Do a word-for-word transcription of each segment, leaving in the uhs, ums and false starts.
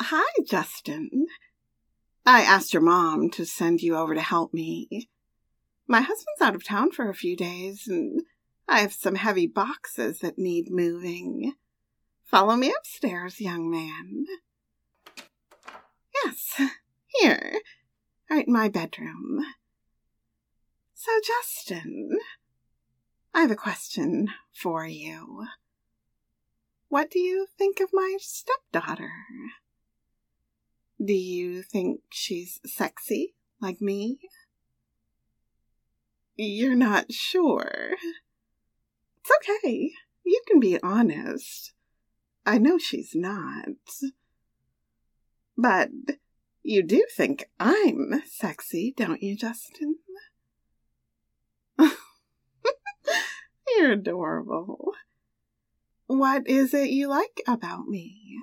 Hi, Justin. I asked your mom to send you over to help me. My husband's out of town for a few days, and I have some heavy boxes that need moving. Follow me upstairs, young man. Yes, here, right in my bedroom. So, Justin, I have a question for you. What do you think of my stepdaughter? Do you think she's sexy, like me? You're not sure. It's okay. You can be honest. I know she's not. But you do think I'm sexy, don't you, Justin? You're adorable. What is it you like about me?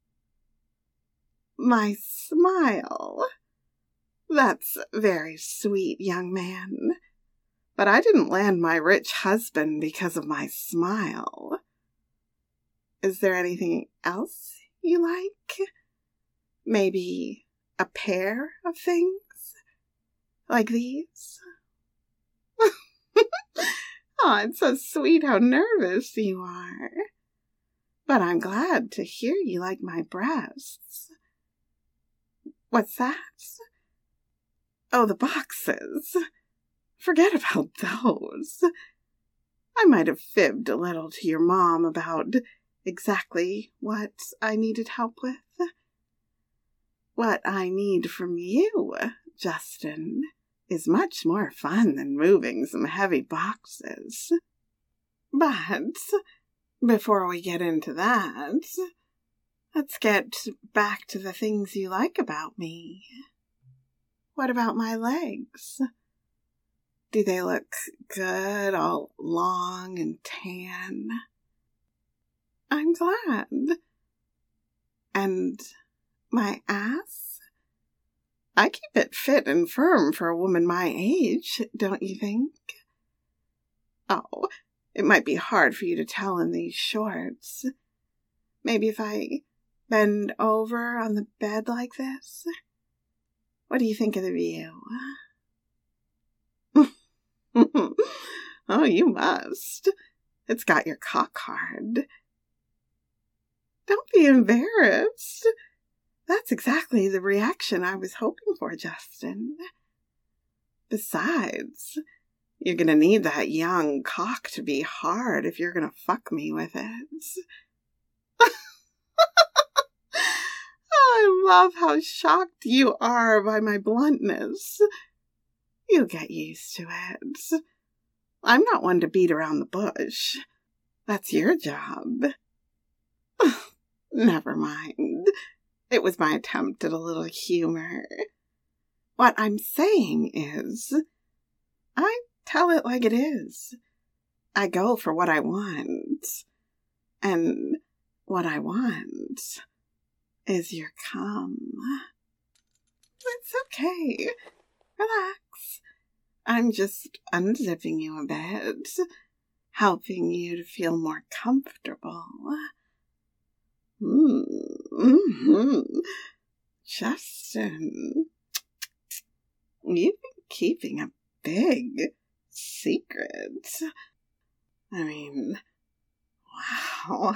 My smile. That's very sweet, young man. But I didn't land my rich husband because of my smile. Is there anything else you like? Maybe a pair of things? Like these? Oh, it's so sweet how nervous you are. But I'm glad to hear you like my breasts. What's that? Oh, the boxes. Forget about those. I might have fibbed a little to your mom about exactly what I needed help with. What I need from you, Justin, is much more fun than moving some heavy boxes. But before we get into that, let's get back to the things you like about me. What about my legs? Do they look good, all long and tan? I'm glad. And my ass? I keep it fit and firm for a woman my age, don't you think? Oh, it might be hard for you to tell in these shorts. Maybe if I bend over on the bed like this? What do you think of the view? Oh, you must. It's got your cock hard. Don't be embarrassed. That's exactly the reaction I was hoping for, Justin. Besides, you're going to need that young cock to be hard if you're going to fuck me with it. I love how shocked you are by my bluntness. You'll get used to it. I'm not one to beat around the bush. That's your job. Never mind. It was my attempt at a little humor. What I'm saying is, I tell it like it is. I go for what I want. And what I want is your cum. It's okay. Relax. I'm just unzipping you a bit, helping you to feel more comfortable. Mm-hmm. Justin, you've been keeping a big secret. I mean, wow.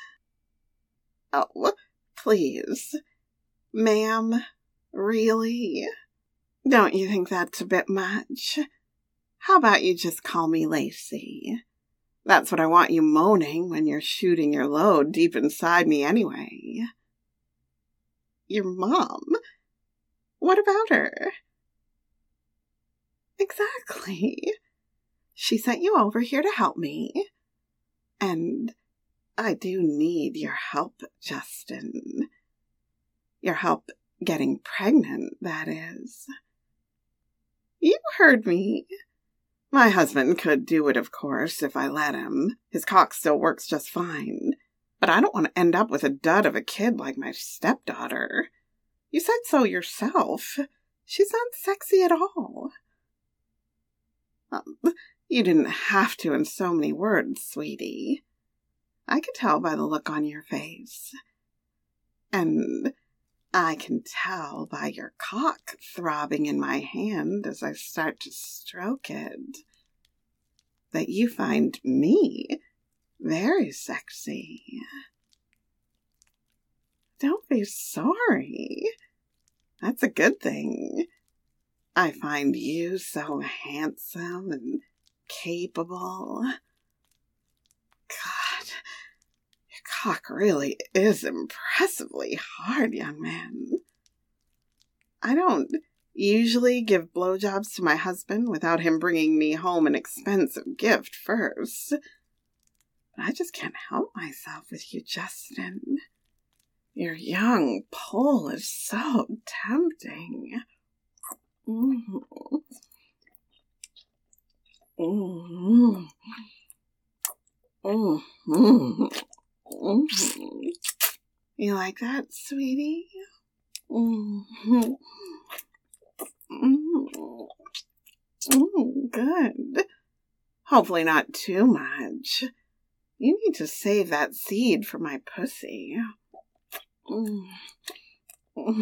Oh, please. Ma'am, really? Don't you think that's a bit much? How about you just call me Lacey? That's what I want you moaning when you're shooting your load deep inside me anyway. Your mom? What about her? Exactly. She sent you over here to help me. And I do need your help, Justin. Your help getting pregnant, that is. You heard me. My husband could do it, of course, if I let him. His cock still works just fine. But I don't want to end up with a dud of a kid like my stepdaughter. You said so yourself. She's not sexy at all. Um, you didn't have to in so many words, sweetie. I could tell by the look on your face. And I can tell by your cock throbbing in my hand as I start to stroke it that you find me very sexy. Don't be sorry. That's a good thing. I find you so handsome and capable. God, your cock really is impressively hard, young man. I don't usually give blowjobs to my husband without him bringing me home an expensive gift first. But I just can't help myself with you, Justin. Your young pole is so tempting. Mm-hmm. Mm-hmm. Mm-hmm. Mm-hmm. You like that, sweetie? Mm-hmm. Mm-hmm. Mm-hmm. Good. Hopefully not too much. You need to save that seed for my pussy. Mm.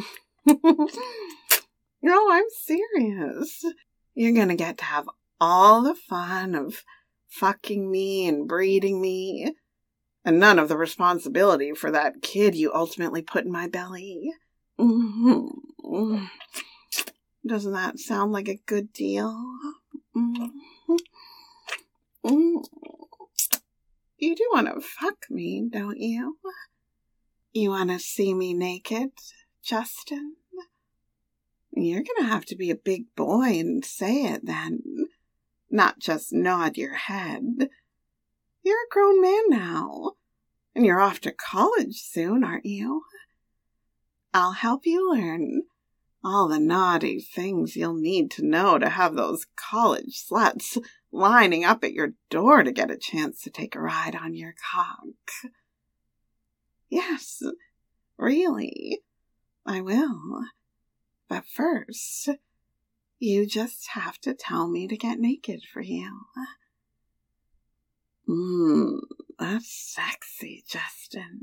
No, I'm serious. You're gonna get to have all the fun of fucking me and breeding me, and none of the responsibility for that kid you ultimately put in my belly. Mm-hmm. Doesn't that sound like a good deal? Mm-hmm. Mm-hmm. You do want to fuck me, don't you? You want to see me naked, Justin? You're going to have to be a big boy and say it then. Not just nod your head. You're a grown man now. And you're off to college soon, aren't you? I'll help you learn all the naughty things you'll need to know to have those college sluts lining up at your door to get a chance to take a ride on your cock. Yes, really, I will. But first, you just have to tell me to get naked for you. Mmm, that's sexy, Justin.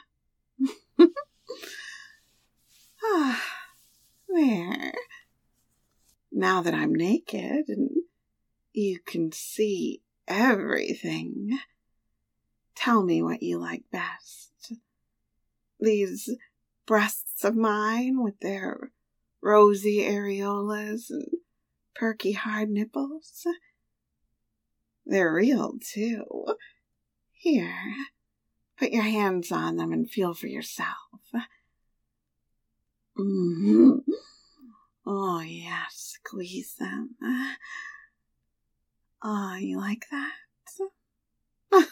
Ah, there. Now that I'm naked and you can see everything, tell me what you like best. These breasts of mine with their rosy areolas and perky hard nipples. They're real, too. Here, put your hands on them and feel for yourself. Mm-hmm. Oh, yeah, squeeze them. Oh, you like that?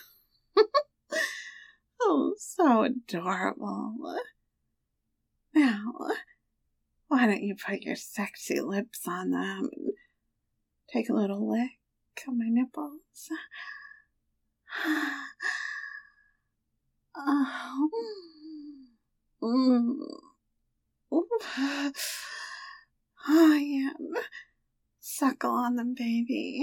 Oh, so adorable. Now, why don't you put your sexy lips on them and take a little lick on my nipples? Oh, mm. Oh, yeah. Suckle on them, baby.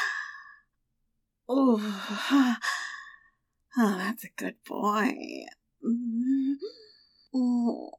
Oh, oh, that's a good boy. Oh,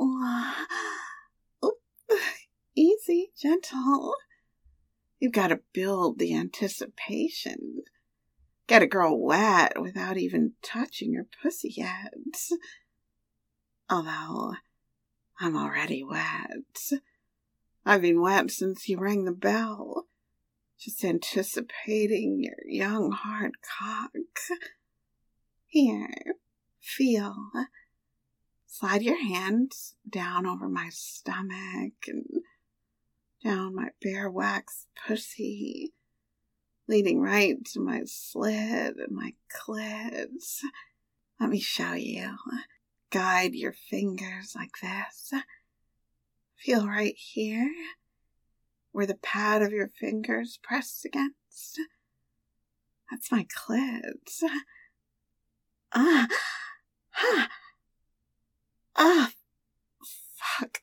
oh, easy, gentle. You've got to build the anticipation. Get a girl wet without even touching your pussy yet. Although, I'm already wet. I've been wet since you rang the bell. Just anticipating your young hard cock. Here, feel. Slide your hands down over my stomach and down my bare wax pussy, leading right to my slit and my clits. Let me show you. Guide your fingers like this. Feel right here, where the pad of your fingers pressed against. That's my clit. Ah, ah, ah, fuck.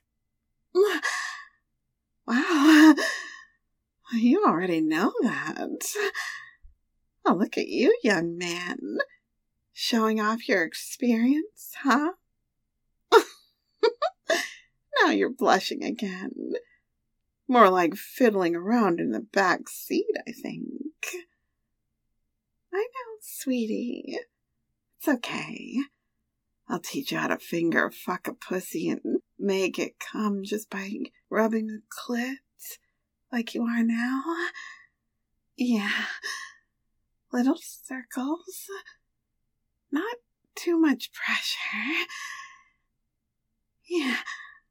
Wow, you already know that. Oh, look at you, young man. Showing off your experience, huh? you're blushing again. More like fiddling around in the back seat, I think. I know, sweetie. It's okay. I'll teach you how to finger fuck a pussy and make it come just by rubbing a clit like you are now. Yeah. Little circles. Not too much pressure. Yeah.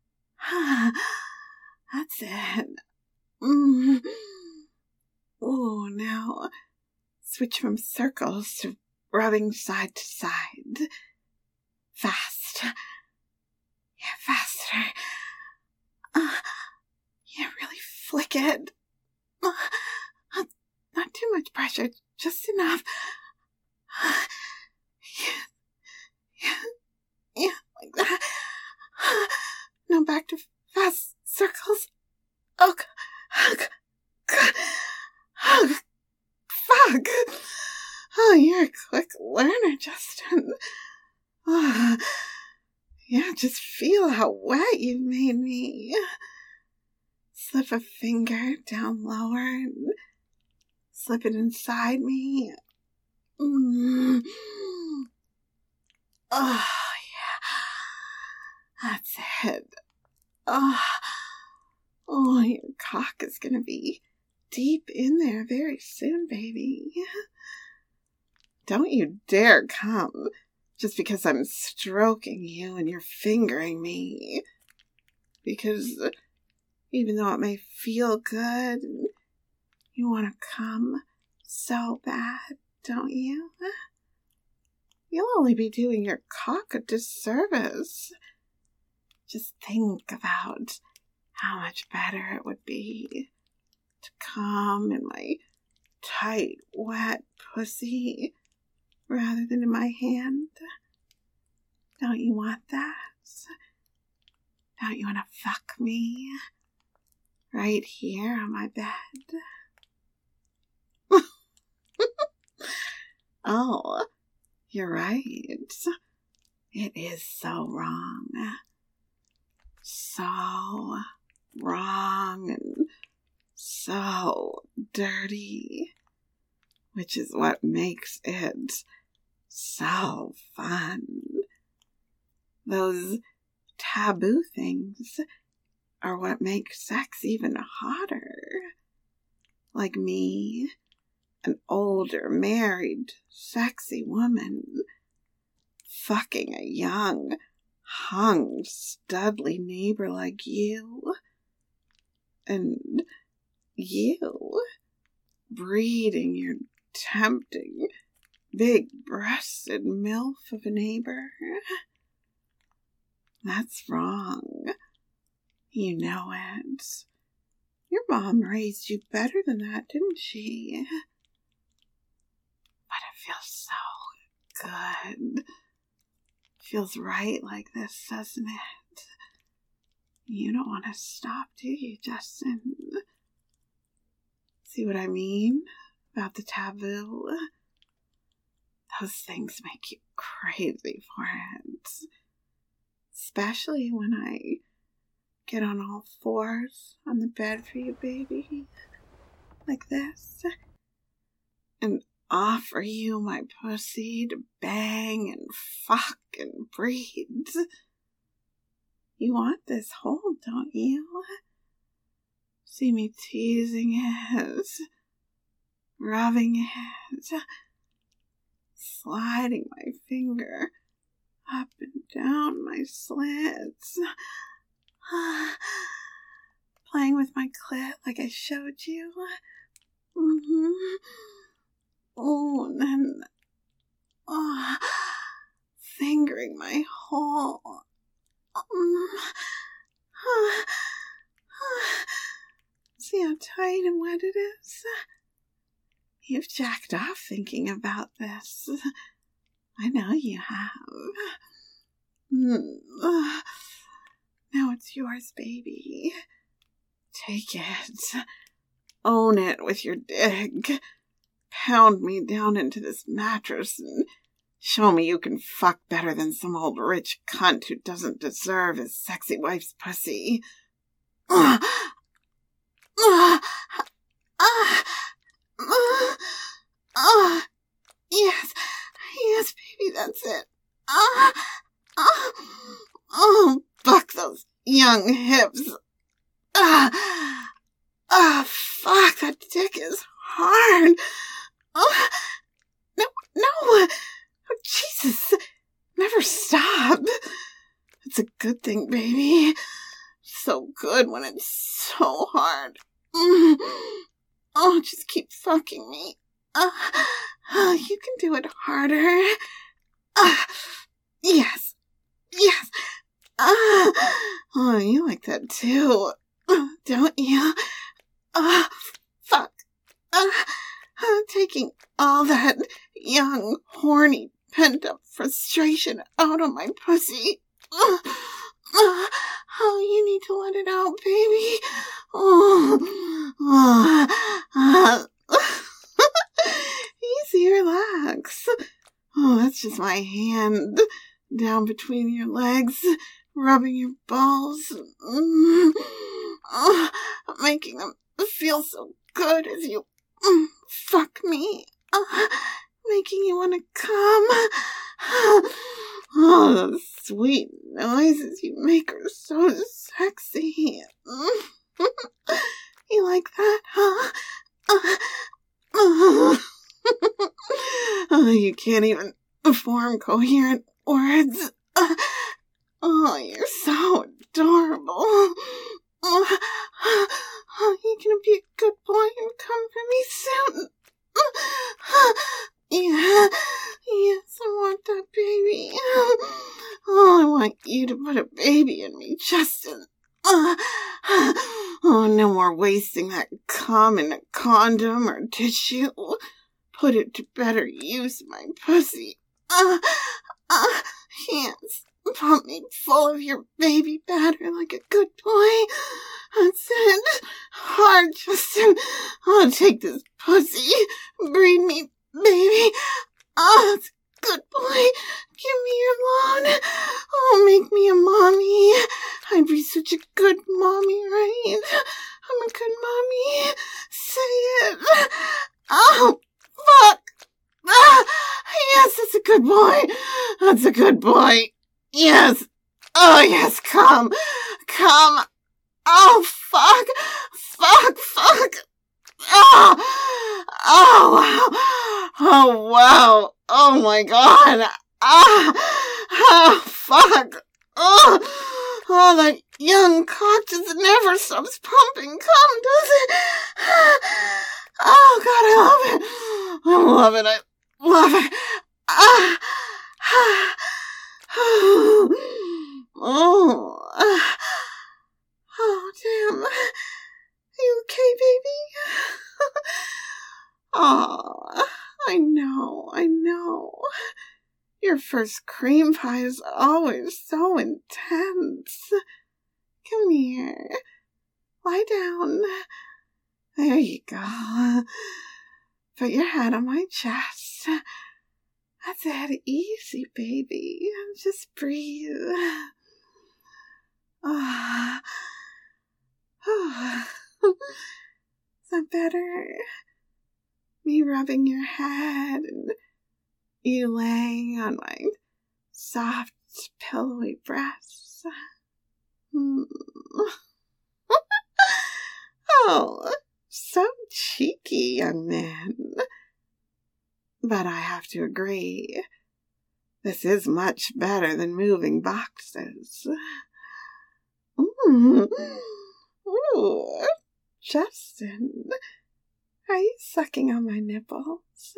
That's it. Mm. Oh, now switch from circles to rubbing side to side. Fast. Yeah, faster. Uh, yeah, really flick it. Uh, uh, not too much pressure, just enough. Uh, yeah, yeah, yeah, like that. Uh, now back to fast circles. Oh, oh, God. Oh, fuck. Oh, you're a quick learner, Justin. Oh, yeah, just feel how wet you've made me. Slip a finger down lower and slip it inside me. Mm. Oh, yeah. That's it. Oh, oh, your cock is going to be deep in there very soon, baby. Don't you dare come just because I'm stroking you and you're fingering me. Because even though it may feel good, you want to come so bad, don't you? You'll only be doing your cock a disservice. Just think about how much better it would be to come in my tight, wet pussy rather than in my hand. Don't you want that? Don't you want to fuck me right here on my bed? Oh, you're right. It is so wrong. So wrong and so dirty, which is what makes it so fun. Those taboo things are what make sex even hotter. Like me, an older, married, sexy woman, fucking a young, hung, studly neighbor like you. And you, breeding your tempting, big-breasted milf of a neighbor. That's wrong. You know it. Your mom raised you better than that, didn't she? But it feels so good. Feels right like this, doesn't it? You don't want to stop, do you, Justin? See what I mean about the taboo? Those things make you crazy for it. Especially when I get on all fours on the bed for you, baby. Like this. And offer you my pussy to bang and fuck and breed. You want this hold, don't you? See me teasing it, rubbing it, sliding my finger up and down my slits, playing with my clit like I showed you. Mm-hmm. Oh, and then oh, fingering my hole. Um, See how tight and wet it is? You've jacked off thinking about this. I know you have. Mm. Now it's yours, baby. Take it. Own it with your dick. Pound me down into this mattress and Show me you can fuck better than some old rich cunt who doesn't deserve his sexy wife's pussy. Uh, uh, uh, uh, uh, yes, yes, baby, that's it. Uh, uh, oh, fuck those young hips. Ah, uh, ah, uh, fuck, that dick is hard. Uh, no, no, oh, Jesus, never stop. It's a good thing, baby. So good when it's so hard. Mm. Oh, just keep fucking me. Uh, uh, you can do it harder. Uh, yes, yes. Uh, oh, you like that too, don't you? Uh, fuck. Uh, uh, taking all that young, horny, pent-up frustration out of my pussy. Uh, uh, oh, you need to let it out, baby. Oh, uh, uh, easy, relax. Oh, that's just my hand down between your legs, rubbing your balls, mm, uh, making them feel so good as you mm, fuck me, uh, making you want to come. Oh, those sweet noises you make are so sexy. You like that, huh? Uh, uh, oh, you can't even form coherent words. Uh, oh, you're so adorable. Uh, oh, you're gonna be a good boy and come for me soon. Uh, yeah, yes, I want that baby. Oh, I want you to put a baby in me, Justin. Uh, oh, no more wasting that cum in a condom or tissue. Put it to better use, my pussy. Uh, uh, yes, pump me full of your baby batter like a good boy. That's it. Hard, Justin. I'll take this pussy. Breed me, baby. Oh, it's a good boy. Give me your loan. Oh, make me a mommy. I'd be such a good mommy, right? I'm a good mommy. Say it. Oh, fuck. Ah, yes, that's a good boy. That's a good boy. Yes. Oh, yes, come. Come. Oh, fuck. Fuck, fuck. Oh, oh, wow. Oh, wow. Oh, my God. Ah, oh, fuck. Oh, oh, that young cock just never stops pumping cum, does it? Oh, God, I love it. I love it. I love it. Ah, ah, oh, oh, oh, damn. Are you okay, baby? Oh, I know, I know. Your first cream pie is always so intense. Come here. Lie down. There you go. Put your head on my chest. That's it. Easy, baby. Just breathe. Ah. Oh. Is that better? Me rubbing your head and you laying on my soft, pillowy breasts. Hmm. Oh, so cheeky, young man. But I have to agree, this is much better than moving boxes. Mm. Ooh, Justin, are you sucking on my nipples?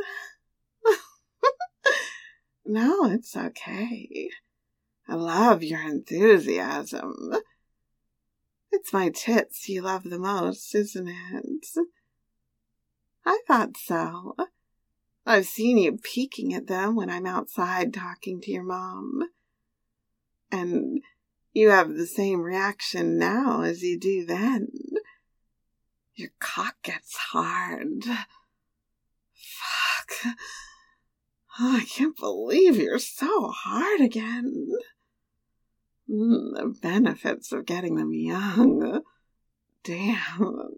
No, it's okay. I love your enthusiasm. It's my tits you love the most, isn't it? I thought so. I've seen you peeking at them when I'm outside talking to your mom. And you have the same reaction now as you do then. Your cock gets hard. Fuck. Oh, I can't believe you're so hard again. Mm, the benefits of getting them young. Damn.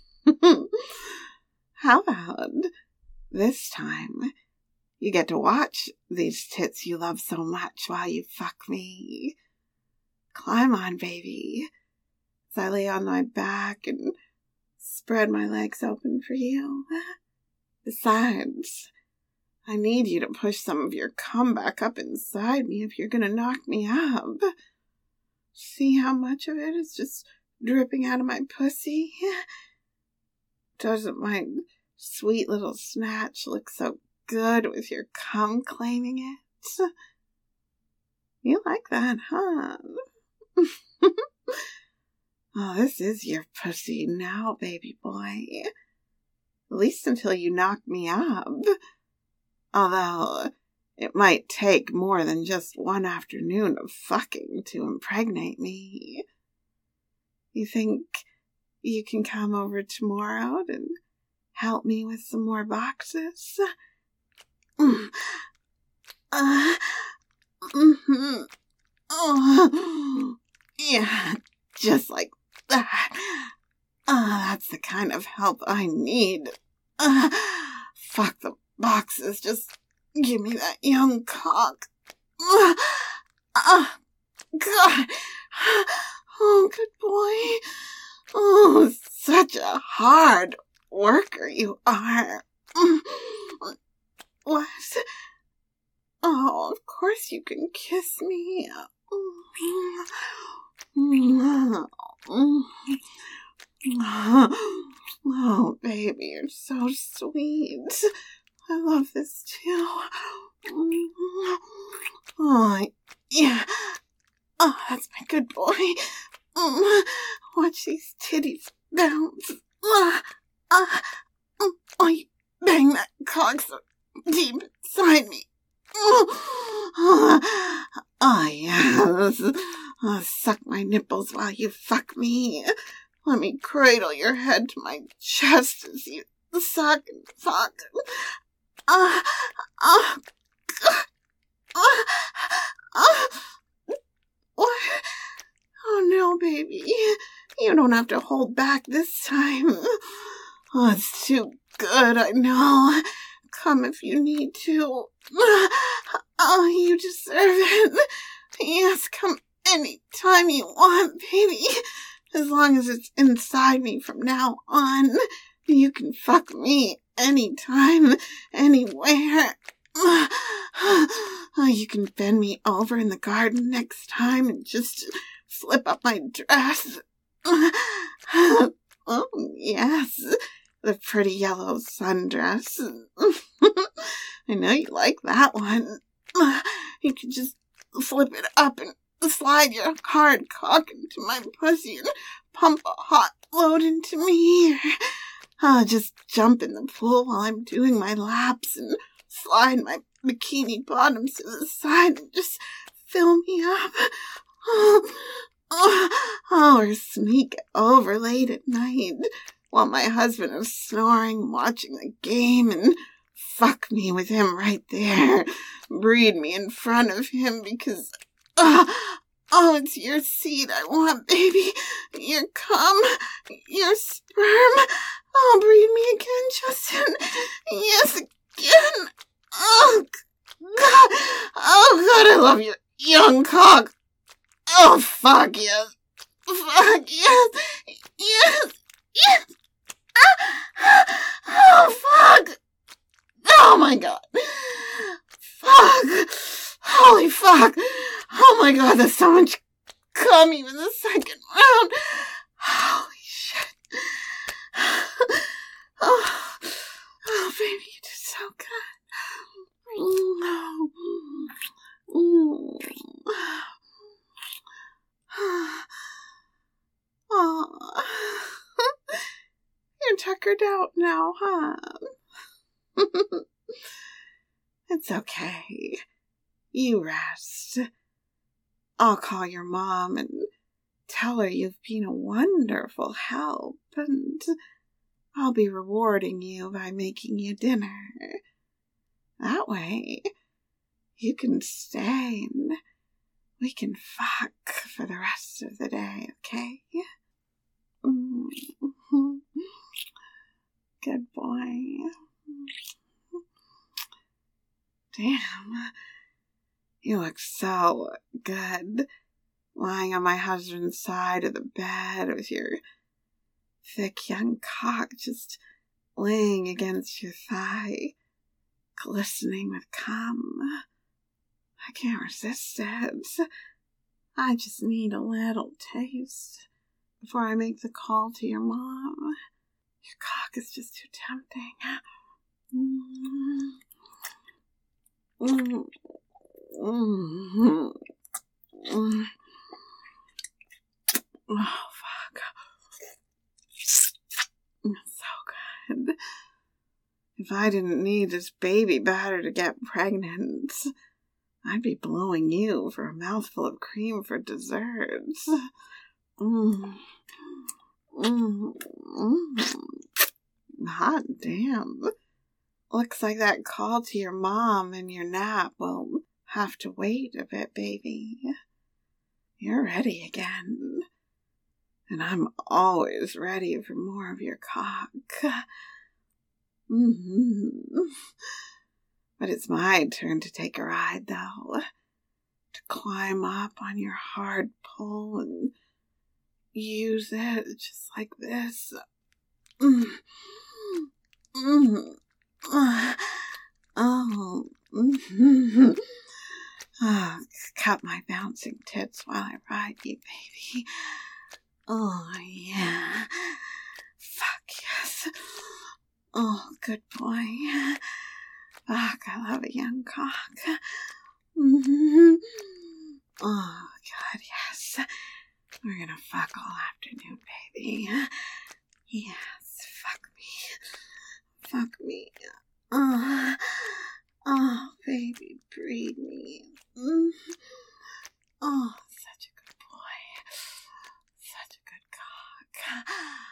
How about this time you get to watch these tits you love so much while you fuck me? Climb on, baby, as I lay on my back and spread my legs open for you. Besides, I need you to push some of your cum back up inside me if you're gonna knock me up. See how much of it is just dripping out of my pussy? Doesn't my sweet little snatch look so good with your cum claiming it? You like that, huh? Oh, this is your pussy now, baby boy. At least until you knock me up. Although, it might take more than just one afternoon of fucking to impregnate me. You think you can come over tomorrow and help me with some more boxes? Mm. Uh, mm-hmm. Oh, yeah, just like that. Uh, that's the kind of help I need. Uh, fuck the boxes, just give me that young cock. Uh, uh, God. Oh, good boy. Oh, such a hard worker you are. What? Oh, of course you can kiss me. Oh, baby, you're so sweet. I love this too. Oh, yeah. Oh, that's my good boy. Watch these titties bounce. Oh, you bang that cock so deep inside me. Oh, yes. Oh, suck my nipples while you fuck me. Let me cradle your head to my chest as you suck and fuck. Uh, uh, uh, uh, what? Oh, no, baby. You don't have to hold back this time. Oh, it's too good, I know. Come if you need to. Oh, you deserve it. Yes, come any time you want, baby. As long as it's inside me from now on. You can fuck me anytime, anywhere. Oh, you can bend me over in the garden next time and just slip up my dress. Oh, yes. The pretty yellow sundress. I know you like that one. You can just flip it up and slide your hard cock into my pussy and pump a hot load into me. Uh, just jump in the pool while I'm doing my laps and slide my bikini bottoms to the side and just fill me up. Oh, oh, oh, or sneak over late at night while my husband is snoring, watching the game, and fuck me with him right there. Breed me in front of him because, oh, oh, it's your seed I want, baby. Your cum, your sperm. Oh, breed me again, Justin. Yes, again. Oh, God. Oh, God, I love your young cock. Oh, fuck, yes. Fuck, yes. Yes. Yes. Oh, fuck. Oh, my God. Fuck. Holy fuck. Oh, my God, there's so much cum even the second round. Holy shit. Oh, oh, baby, you did so good. Oh, oh. You're tuckered out now, huh? It's okay. You rest. I'll call your mom and tell her you've been a wonderful help, and I'll be rewarding you by making you dinner. That way, you can stay and we can fuck for the rest of the day, okay? Mm-hmm. Good boy. Damn, you look so good lying on my husband's side of the bed with your thick young cock just laying against your thigh, glistening with cum. I can't resist it. I just need a little taste before I make the call to your mom. Your cock is just too tempting. Mm. Mm. Mm. Mm. Oh, fuck. It's so good. If I didn't need this baby batter to get pregnant, I'd be blowing you for a mouthful of cream for desserts. Mm. Mm. Mm. Hot damn. Looks like that call to your mom and your nap will have to wait a bit, baby. You're ready again. And I'm always ready for more of your cock. Mm-hmm. But it's my turn to take a ride, though. To climb up on your hard pull and use it just like this. Mm. Mm. Uh, oh. Mm-hmm. Oh, cut my bouncing tits while I ride you, baby. Oh, yeah. Fuck yes. Oh, good boy. Fuck, I love a young cock. Mm-hmm. Oh, God, yes. We're gonna fuck all afternoon, baby. Yes, fuck me. Fuck me. Oh, oh baby, breathe me. Mm. Oh, such a good boy. Such a good cock.